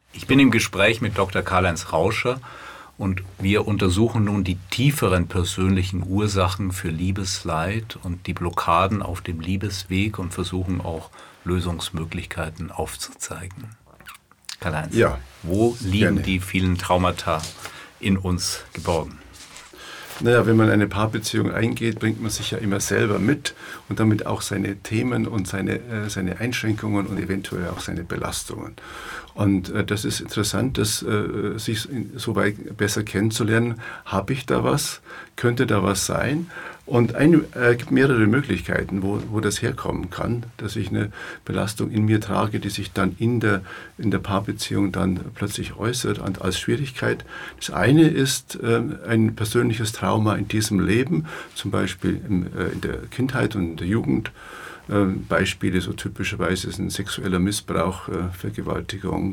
Ich bin im Gespräch mit Dr. Karl-Heinz Rauscher und wir untersuchen nun die tieferen persönlichen Ursachen für Liebesleid und die Blockaden auf dem Liebesweg und versuchen auch Lösungsmöglichkeiten aufzuzeigen. Karl-Heinz, ja, wo liegen gerne die vielen Traumata in uns geborgen? Naja, wenn man eine Paarbeziehung eingeht, bringt man sich ja immer selber mit und damit auch seine Themen und seine Einschränkungen und eventuell auch seine Belastungen. Und das ist interessant, sich so weit besser kennenzulernen. Habe ich da was? Könnte da was sein? Und es gibt mehrere Möglichkeiten, wo das herkommen kann, dass ich eine Belastung in mir trage, die sich dann in der Paarbeziehung dann plötzlich äußert als Schwierigkeit. Das eine ist ein persönliches Trauma in diesem Leben, zum Beispiel in der Kindheit und in der Jugend. Beispiele so typischerweise sind sexueller Missbrauch, Vergewaltigung,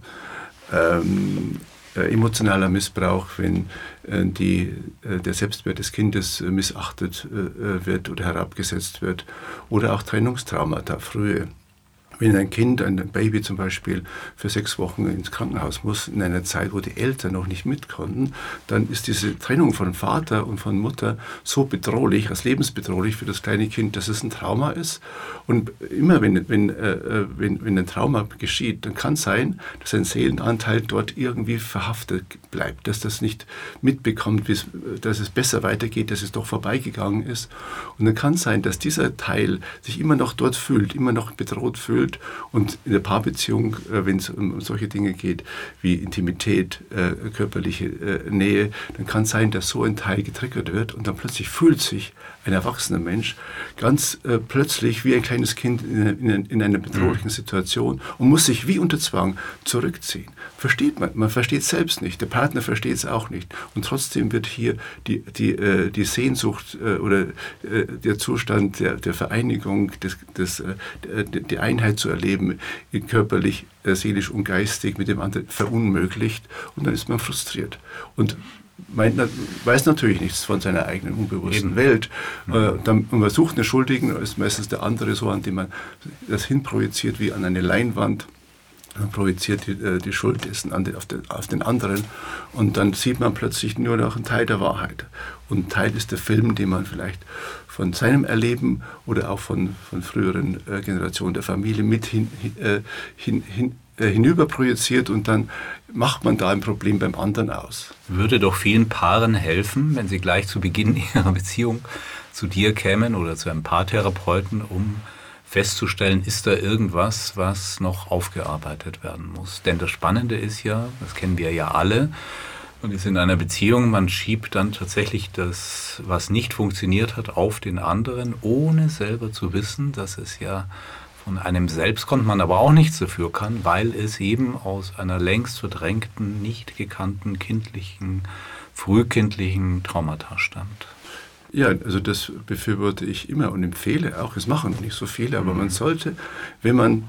emotionaler Missbrauch, wenn der Selbstwert des Kindes missachtet wird oder herabgesetzt wird, oder auch Trennungstraumata, frühe. Wenn ein Kind, ein Baby zum Beispiel, für 6 Wochen ins Krankenhaus muss, in einer Zeit, wo die Eltern noch nicht mit konnten, dann ist diese Trennung von Vater und von Mutter so bedrohlich, als lebensbedrohlich für das kleine Kind, dass es ein Trauma ist. Und immer wenn ein Trauma geschieht, dann kann es sein, dass ein Seelenanteil dort irgendwie verhaftet bleibt, dass das nicht mitbekommt, dass es besser weitergeht, dass es doch vorbeigegangen ist. Und dann kann es sein, dass dieser Teil sich immer noch dort fühlt, immer noch bedroht fühlt. Und in der Paarbeziehung, wenn es um solche Dinge geht, wie Intimität, körperliche Nähe, dann kann es sein, dass so ein Teil getriggert wird und dann plötzlich fühlt sich ein erwachsener Mensch ganz plötzlich wie ein kleines Kind in einer bedrohlichen Situation und muss sich wie unter Zwang zurückziehen. Versteht man versteht es selbst nicht, der Partner versteht es auch nicht. Und trotzdem wird hier die Sehnsucht oder der Zustand der Vereinigung, die Einheit zu erleben, körperlich, seelisch und geistig mit dem anderen verunmöglicht und dann ist man frustriert. Und weiß natürlich nichts von seiner eigenen unbewussten Welt. Und man sucht einen Schuldigen, ist meistens der andere so, an dem man das hinprojiziert wie an eine Leinwand. Man projiziert die Schuld auf den anderen und dann sieht man plötzlich nur noch einen Teil der Wahrheit. Und ein Teil ist der Film, den man vielleicht von seinem Erleben oder auch von früheren Generationen der Familie mit hinüber projiziert und dann macht man da ein Problem beim anderen aus. Würde doch vielen Paaren helfen, wenn sie gleich zu Beginn ihrer Beziehung zu dir kämen oder zu einem Paartherapeuten, um festzustellen, ist da irgendwas, was noch aufgearbeitet werden muss. Denn das Spannende ist ja, das kennen wir ja alle, man ist in einer Beziehung, man schiebt dann tatsächlich das, was nicht funktioniert hat, auf den anderen, ohne selber zu wissen, dass es ja von einem selbst kommt, man aber auch nichts dafür kann, weil es eben aus einer längst verdrängten, nicht gekannten, frühkindlichen Traumata stammt. Ja, also das befürworte ich immer und empfehle auch. Es machen nicht so viele, aber man sollte, wenn man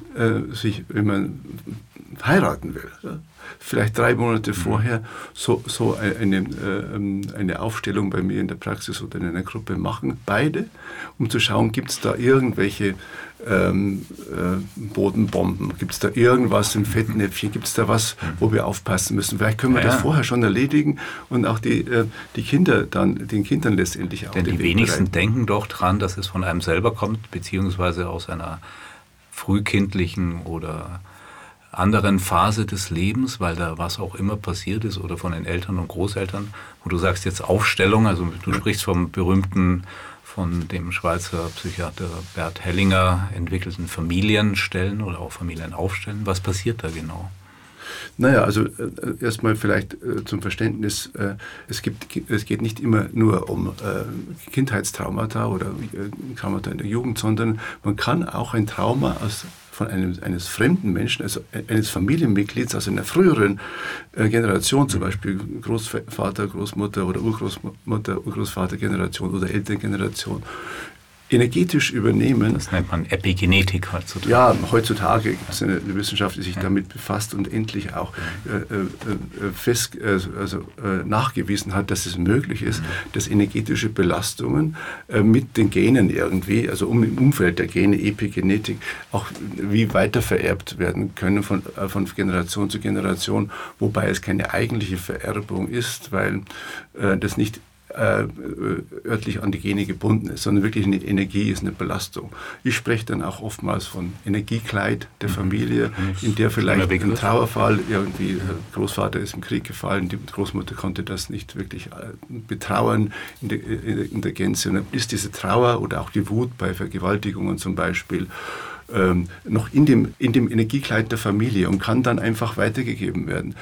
heiraten will, vielleicht 3 Monate vorher so eine Aufstellung bei mir in der Praxis oder in einer Gruppe machen, beide, um zu schauen, gibt es da irgendwelche Bodenbomben, gibt es da irgendwas im Fettnäpfchen, gibt es da was, wo wir aufpassen müssen. Vielleicht können wir das vorher schon erledigen und auch den Kindern letztendlich auch. Denn die wenigsten denken doch dran, dass es von einem selber kommt, beziehungsweise aus einer frühkindlichen oder anderen Phase des Lebens, weil da was auch immer passiert ist oder von den Eltern und Großeltern, wo du sagst jetzt Aufstellung, also du sprichst vom berühmten, von dem Schweizer Psychiater Bert Hellinger entwickelten Familienstellen oder auch Familienaufstellen. Was passiert da genau? Naja, also erstmal vielleicht zum Verständnis, es geht nicht immer nur um Kindheitstraumata oder Traumata in der Jugend, sondern man kann auch ein Trauma von eines fremden Menschen, also eines Familienmitglieds aus einer früheren Generation, zum Beispiel Großvater, Großmutter oder Urgroßmutter, Urgroßvater-Generation oder Elterngeneration, energetisch übernehmen. Das nennt man Epigenetik heutzutage. Ja, heutzutage gibt es eine Wissenschaft, die sich damit befasst und endlich auch nachgewiesen hat, dass es möglich ist, dass energetische Belastungen mit den Genen irgendwie, also im Umfeld der Gene, Epigenetik, auch wie weitervererbt werden können von Generation zu Generation, wobei es keine eigentliche Vererbung ist, weil das nicht örtlich an die Gene gebunden ist, sondern wirklich eine Energie ist, eine Belastung. Ich spreche dann auch oftmals von Energiekleid der Familie, in der vielleicht ein Trauerfall, irgendwie Großvater ist im Krieg gefallen, die Großmutter konnte das nicht wirklich betrauern in der Gänze. Und dann ist diese Trauer oder auch die Wut bei Vergewaltigungen zum Beispiel noch in dem Energiekleid der Familie und kann dann einfach weitergegeben werden.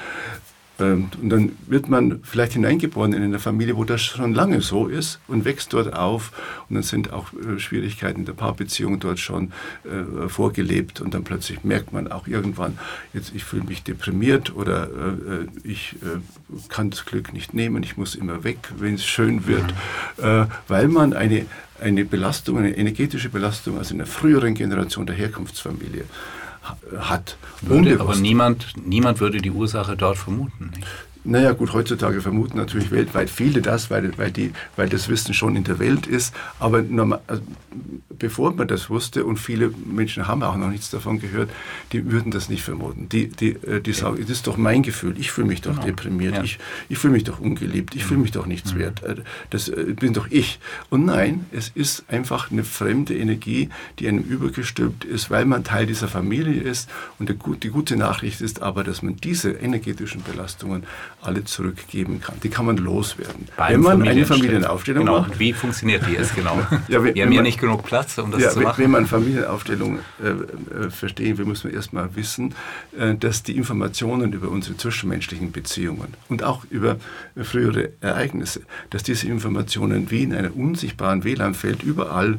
Und dann wird man vielleicht hineingeboren in eine Familie, wo das schon lange so ist und wächst dort auf. Und dann sind auch Schwierigkeiten in der Paarbeziehung dort schon vorgelebt. Und dann plötzlich merkt man auch irgendwann, jetzt ich fühle mich deprimiert oder ich kann das Glück nicht nehmen, ich muss immer weg, wenn es schön wird, weil man eine Belastung, eine energetische Belastung aus einer früheren Generation der Herkunftsfamilie hat. Aber niemand würde die Ursache dort vermuten. Nicht? Naja gut, heutzutage vermuten natürlich weltweit viele das, weil das Wissen schon in der Welt ist. Aber bevor man das wusste, und viele Menschen haben auch noch nichts davon gehört, die würden das nicht vermuten. Die sagen, das ist doch mein Gefühl, ich fühle mich doch deprimiert, ja. Ich fühle mich doch ungeliebt, ich fühle mich doch nichts wert. Das bin doch ich. Und nein, es ist einfach eine fremde Energie, die einem übergestülpt ist, weil man Teil dieser Familie ist. Und die gute Nachricht ist aber, dass man diese energetischen Belastungen alle zurückgeben kann. Die kann man loswerden. Wenn man eine Familienaufstellung macht. Wie funktioniert die jetzt genau? Wir haben ja nicht genug Platz, um das zu machen. Wenn man Familienaufstellung verstehen will, muss man erstmal wissen, dass die Informationen über unsere zwischenmenschlichen Beziehungen und auch über frühere Ereignisse, dass diese Informationen wie in einem unsichtbaren WLAN-Feld überall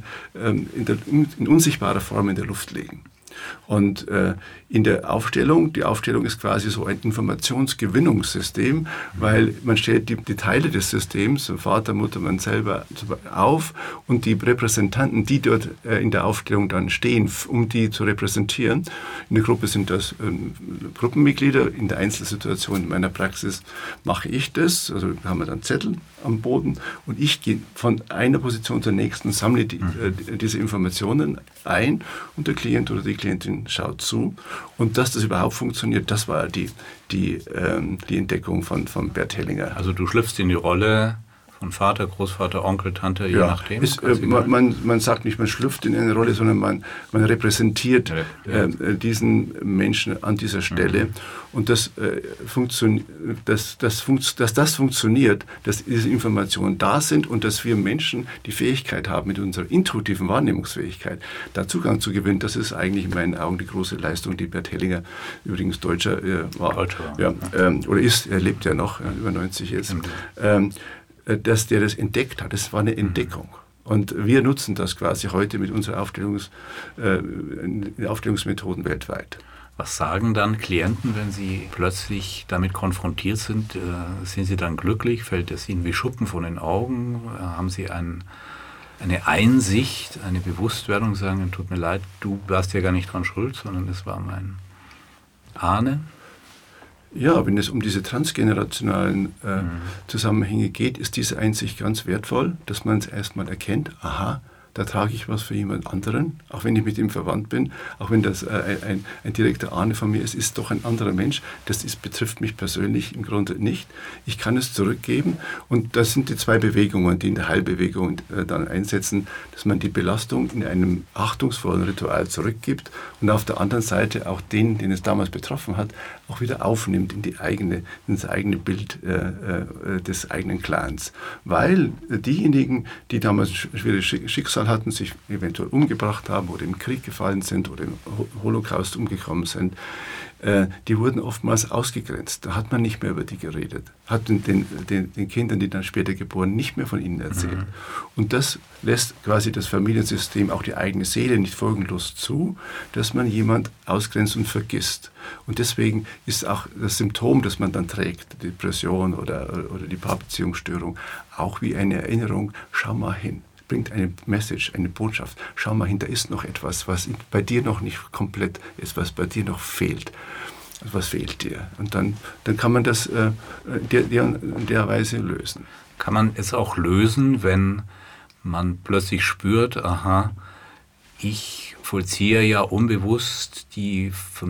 in unsichtbarer Form in der Luft liegen. Und in der Aufstellung, die Aufstellung ist quasi so ein Informationsgewinnungssystem, weil man stellt die Teile des Systems, Vater, Mutter, man selber auf und die Repräsentanten, die dort in der Aufstellung dann stehen, um die zu repräsentieren. In der Gruppe sind das Gruppenmitglieder, in der Einzelsituation in meiner Praxis mache ich das, also haben wir dann Zettel am Boden und ich gehe von einer Position zur nächsten, sammle diese Informationen ein und der Klient oder die Klientin schaut zu. Und dass das überhaupt funktioniert, das war die Entdeckung von Bert Hellinger. Also du schlüpfst in die Rolle von Vater, Großvater, Onkel, Tante, je nachdem? Man sagt nicht, man schlüpft in eine Rolle, sondern man repräsentiert diesen Menschen an dieser Stelle. Und dass das funktioniert, dass diese Informationen da sind und dass wir Menschen die Fähigkeit haben, mit unserer intuitiven Wahrnehmungsfähigkeit da Zugang zu gewinnen, das ist eigentlich in meinen Augen die große Leistung, die Bert Hellinger, übrigens Deutscher, war. Oder ist, er lebt ja noch, über 90 jetzt. Dass der das entdeckt hat. Das war eine Entdeckung. Und wir nutzen das quasi heute mit unseren Aufstellungsmethoden weltweit. Was sagen dann Klienten, wenn sie plötzlich damit konfrontiert sind? Sind sie dann glücklich? Fällt es ihnen wie Schuppen von den Augen? Haben sie eine Einsicht, eine Bewusstwerdung, sagen, tut mir leid, du warst ja gar nicht dran schuld, sondern es war mein Ahne? Ja, wenn es um diese transgenerationalen Zusammenhänge geht, ist diese Einsicht ganz wertvoll, dass man es erstmal erkennt, aha, da trage ich was für jemand anderen, auch wenn ich mit ihm verwandt bin, auch wenn das ein direkter Ahne von mir ist, ist doch ein anderer Mensch, betrifft mich persönlich im Grunde nicht. Ich kann es zurückgeben und das sind die zwei Bewegungen, die in der Heilbewegung dann einsetzen, dass man die Belastung in einem achtungsvollen Ritual zurückgibt und auf der anderen Seite auch den es damals betroffen hat, auch wieder aufnimmt in das eigene Bild des eigenen Clans. Weil diejenigen, die damals ein schwieriges Schicksal hatten, sich eventuell umgebracht haben oder im Krieg gefallen sind oder im Holocaust umgekommen sind, die wurden oftmals ausgegrenzt. Da hat man nicht mehr über die geredet. Hat den Kindern, die dann später geboren, nicht mehr von ihnen erzählt. Und das lässt quasi das Familiensystem, auch die eigene Seele, nicht folgenlos zu, dass man jemand ausgrenzt und vergisst. Und deswegen ist auch das Symptom, das man dann trägt, Depression oder die Paarbeziehungsstörung, auch wie eine Erinnerung, schau mal hin. bringt eine Message, eine Botschaft. Schau mal hin, da ist noch etwas, was bei dir noch nicht komplett ist, was bei dir noch fehlt. Was fehlt dir? Und dann kann man das in der Weise lösen. Kann man es auch lösen, wenn man plötzlich spürt, aha, ich vollziehe ja unbewusst die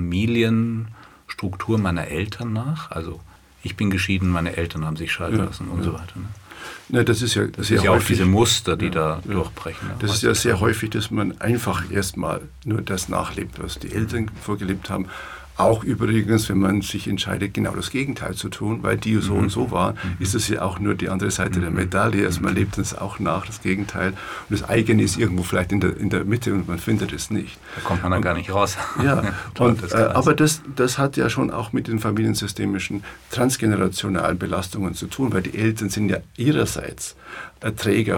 Familienstruktur meiner Eltern nach? Also ich bin geschieden, meine Eltern haben sich scheiden lassen und so weiter. Ne? Ja, das ist ja auch diese Muster, die da durchbrechen. Das ist ja sehr häufig, dass man einfach erstmal nur das nachlebt, was die Eltern vorgelebt haben. Auch übrigens, wenn man sich entscheidet, genau das Gegenteil zu tun, weil die so und so waren, ist es ja auch nur die andere Seite der Medaille. Also man lebt das auch nach, das Gegenteil. Und das eigene ist irgendwo vielleicht in der Mitte und man findet es nicht. Da kommt man dann gar nicht raus. Ja, aber das hat ja schon auch mit den familiensystemischen transgenerationalen Belastungen zu tun, weil die Eltern sind ja ihrerseits Träger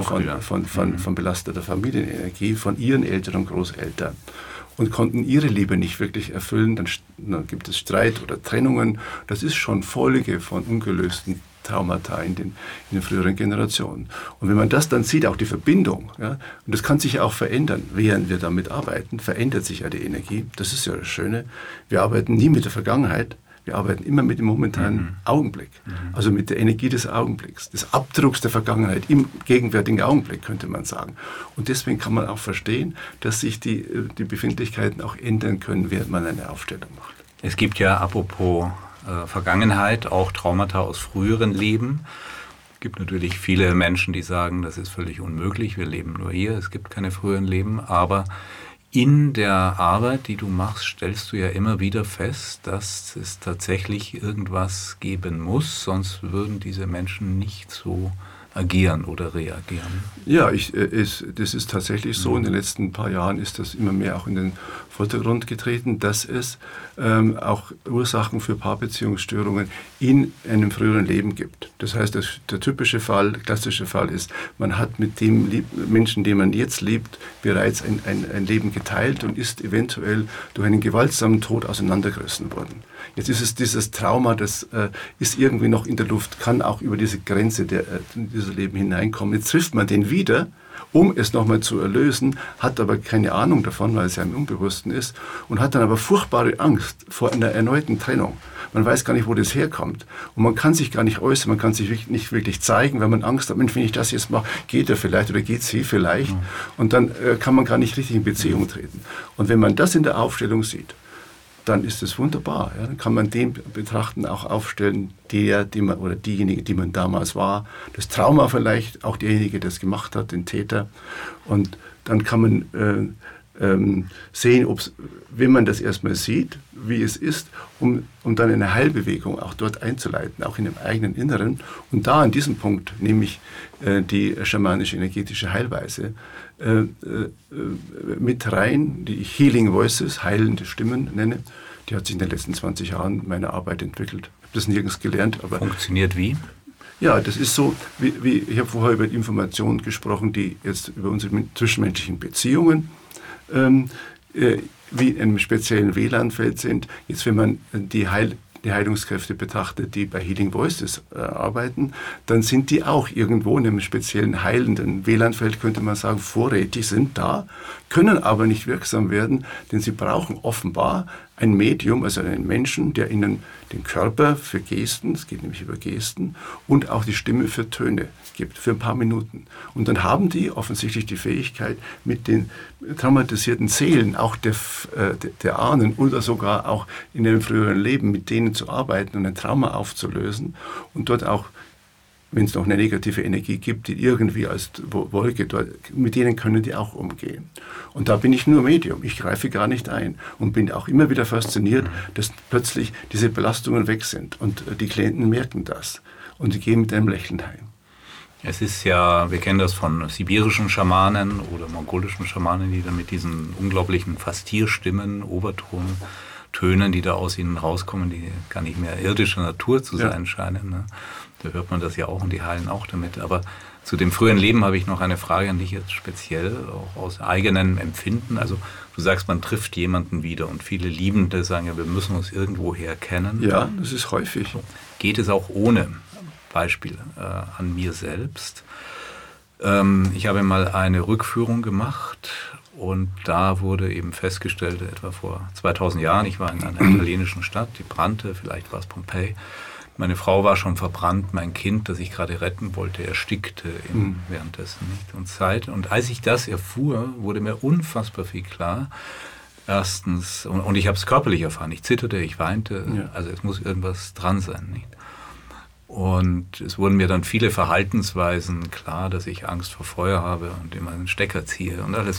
von belasteter Familienenergie, von ihren Eltern und Großeltern. Und konnten ihre Liebe nicht wirklich erfüllen, dann gibt es Streit oder Trennungen. Das ist schon Folge von ungelösten Traumata in den früheren Generationen. Und wenn man das dann sieht, auch die Verbindung, ja, und das kann sich ja auch verändern, während wir damit arbeiten, verändert sich ja die Energie. Das ist ja das Schöne. Wir arbeiten nie mit der Vergangenheit, wir arbeiten immer mit dem momentanen Augenblick, also mit der Energie des Augenblicks, des Abdrucks der Vergangenheit im gegenwärtigen Augenblick, könnte man sagen. Und deswegen kann man auch verstehen, dass sich die Befindlichkeiten auch ändern können, während man eine Aufstellung macht. Es gibt ja, apropos Vergangenheit, auch Traumata aus früheren Leben. Es gibt natürlich viele Menschen, die sagen, das ist völlig unmöglich, wir leben nur hier, es gibt keine früheren Leben, aber in der Arbeit, die du machst, stellst du ja immer wieder fest, dass es tatsächlich irgendwas geben muss, sonst würden diese Menschen nicht so agieren oder reagieren. Ja, das ist tatsächlich so. In den letzten paar Jahren ist das immer mehr auch in den Vordergrund getreten, dass es auch Ursachen für Paarbeziehungsstörungen in einem früheren Leben gibt. Das heißt, der klassische Fall ist, man hat mit dem Menschen, den man jetzt liebt, bereits ein Leben geteilt und ist eventuell durch einen gewaltsamen Tod auseinandergerissen worden. Jetzt ist es dieses Trauma, das ist irgendwie noch in der Luft, kann auch über diese Grenze dieser Leben hineinkommen. Jetzt trifft man den wieder, um es nochmal zu erlösen, hat aber keine Ahnung davon, weil es ja im Unbewussten ist, und hat dann aber furchtbare Angst vor einer erneuten Trennung. Man weiß gar nicht, wo das herkommt. Und man kann sich gar nicht äußern, man kann sich nicht wirklich zeigen, weil man Angst hat, Mensch, wenn ich das jetzt mache, geht er vielleicht oder geht sie vielleicht. Und dann kann man gar nicht richtig in Beziehung treten. Und wenn man das in der Aufstellung sieht, dann ist es wunderbar. Ja? Dann kann man den betrachten, auch aufstellen, diejenige, die man damals war. Das Trauma vielleicht, auch derjenige, der es gemacht hat, den Täter. Und dann kann man sehen, wenn man das erstmal sieht, wie es ist, um dann eine Heilbewegung auch dort einzuleiten, auch in dem eigenen Inneren. Und da an diesem Punkt nehme ich die schamanische energetische Heilweise mit rein, die ich Healing Voices, heilende Stimmen nenne. Die hat sich in den letzten 20 Jahren meiner Arbeit entwickelt. Ich habe das nirgends gelernt. Aber funktioniert wie? Ja, das ist so, wie ich habe vorher über die Informationen gesprochen, die jetzt über unsere zwischenmenschlichen Beziehungen wie in einem speziellen WLAN-Feld sind. Jetzt, wenn man die Heilungskräfte betrachtet, die bei Healing Voices arbeiten, dann sind die auch irgendwo in einem speziellen heilenden WLAN-Feld, könnte man sagen, vorrätig, sind da, können aber nicht wirksam werden, denn sie brauchen offenbar ein Medium, also einen Menschen, der ihnen den Körper für Gesten, es geht nämlich über Gesten, und auch die Stimme für Töne gibt, für ein paar Minuten. Und dann haben die offensichtlich die Fähigkeit, mit den traumatisierten Seelen, auch der Ahnen oder sogar auch in einem früheren Leben, mit denen zu arbeiten und ein Trauma aufzulösen und dort auch, wenn es noch eine negative Energie gibt, die irgendwie als Wolke dort, mit denen können die auch umgehen. Und da bin ich nur Medium, ich greife gar nicht ein und bin auch immer wieder fasziniert, dass plötzlich diese Belastungen weg sind und die Klienten merken das und die gehen mit einem Lächeln heim. Es ist ja, wir kennen das von sibirischen Schamanen oder mongolischen Schamanen, die dann mit diesen unglaublichen fast Tierstimmen, Obertontönen, die da aus ihnen rauskommen, die gar nicht mehr irdischer Natur zu sein scheinen. Ne? Da hört man das ja auch und die heilen auch damit. Aber zu dem frühen Leben habe ich noch eine Frage an dich jetzt speziell, auch aus eigenem Empfinden. Also du sagst, man trifft jemanden wieder und viele Liebende sagen ja, wir müssen uns irgendwoher kennen. Ja, das ist häufig. Geht es auch ohne? Beispiel an mir selbst. Ich habe mal eine Rückführung gemacht und da wurde eben festgestellt, etwa vor 2000 Jahren, ich war in einer italienischen Stadt, die brannte, vielleicht war es Pompeji. Meine Frau war schon verbrannt, mein Kind, das ich gerade retten wollte, erstickte währenddessen nicht und Zeit. Und als ich das erfuhr, wurde mir unfassbar viel klar. Erstens, und ich habe es körperlich erfahren, ich zitterte, ich weinte, also es muss irgendwas dran sein, nicht? Und es wurden mir dann viele Verhaltensweisen klar, dass ich Angst vor Feuer habe und immer einen Stecker ziehe und alles.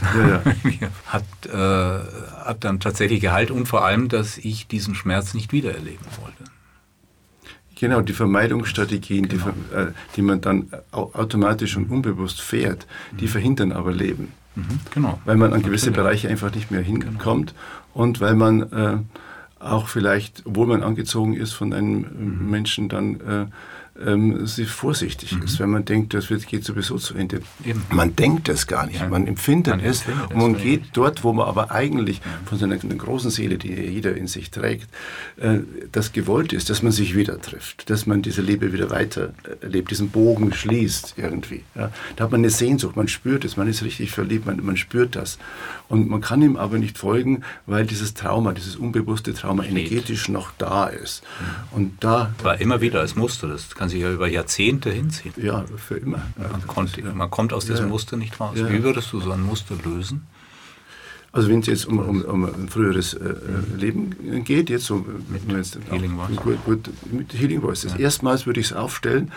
Hat dann tatsächlich Gehalt und vor allem, dass ich diesen Schmerz nicht wiedererleben wollte. Genau, die Vermeidungsstrategien, die man dann automatisch und unbewusst fährt, die verhindern aber Leben. Genau. Weil man an gewisse Bereiche einfach nicht mehr hinkommt und weil man auch vielleicht, obwohl man angezogen ist von einem Menschen, dann sie vorsichtig ist, wenn man denkt, das geht sowieso zu Ende. Eben. Man denkt es gar nicht, man empfindet es und man geht dort, wo man aber eigentlich von seiner großen Seele, die jeder in sich trägt, das gewollt ist, dass man sich wieder trifft, dass man diese Liebe wieder weiterlebt, diesen Bogen schließt irgendwie. Ja. Da hat man eine Sehnsucht, man spürt es, man ist richtig verliebt, man spürt das. Und man kann ihm aber nicht folgen, weil dieses Trauma, dieses unbewusste Trauma energetisch noch da ist. Und da war immer wieder als Muster, das kann sich ja über Jahrzehnte hinziehen. Ja, für immer. Man kommt aus diesem Muster nicht raus. Wie würdest du so ein Muster lösen? Also wenn es jetzt um ein früheres Leben geht, jetzt so mit Healing Voices. Mit Healing Voices. Erstmals würde ich es aufstellen,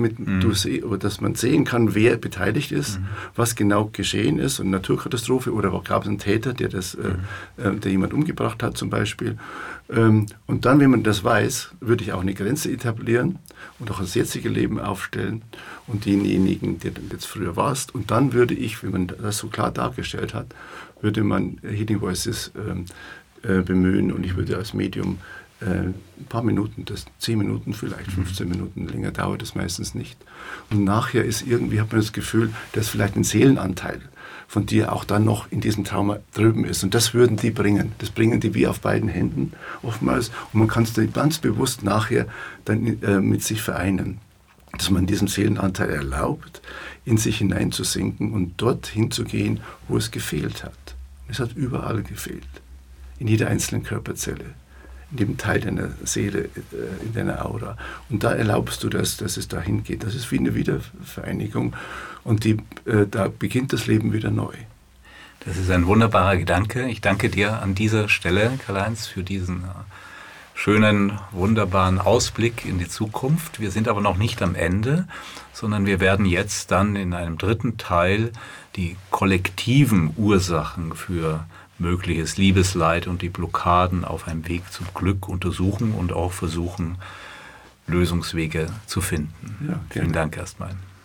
dass man sehen kann, wer beteiligt ist, was genau geschehen ist, eine Naturkatastrophe oder gab es einen Täter, der jemand umgebracht hat zum Beispiel. Und dann, wenn man das weiß, würde ich auch eine Grenze etablieren und auch das jetzige Leben aufstellen und denjenigen, der jetzt früher warst. Und dann würde ich, wenn man das so klar dargestellt hat, würde man Healing Voices bemühen und ich würde als Medium ein paar Minuten, 10 Minuten, vielleicht 15 Minuten, länger dauert es meistens nicht. Und nachher hat man das Gefühl, dass vielleicht ein Seelenanteil von dir auch dann noch in diesem Trauma drüben ist. Und das würden die bringen. Das bringen die wie auf beiden Händen oftmals. Und man kann es dann ganz bewusst nachher dann mit sich vereinen. Dass man diesem Seelenanteil erlaubt, in sich hineinzusinken und dorthin zu gehen, wo es gefehlt hat. Es hat überall gefehlt. In jeder einzelnen Körperzelle, in jedem Teil deiner Seele, in deiner Aura. Und da erlaubst du das, dass es dahin geht. Das ist wie eine Wiedervereinigung. Und da beginnt das Leben wieder neu. Das ist ein wunderbarer Gedanke. Ich danke dir an dieser Stelle, Karl-Heinz, für diesen schönen, wunderbaren Ausblick in die Zukunft. Wir sind aber noch nicht am Ende, sondern wir werden jetzt dann in einem dritten Teil die kollektiven Ursachen für mögliches Liebesleid und die Blockaden auf einem Weg zum Glück untersuchen und auch versuchen, Lösungswege zu finden. Ja, vielen Dank erstmal.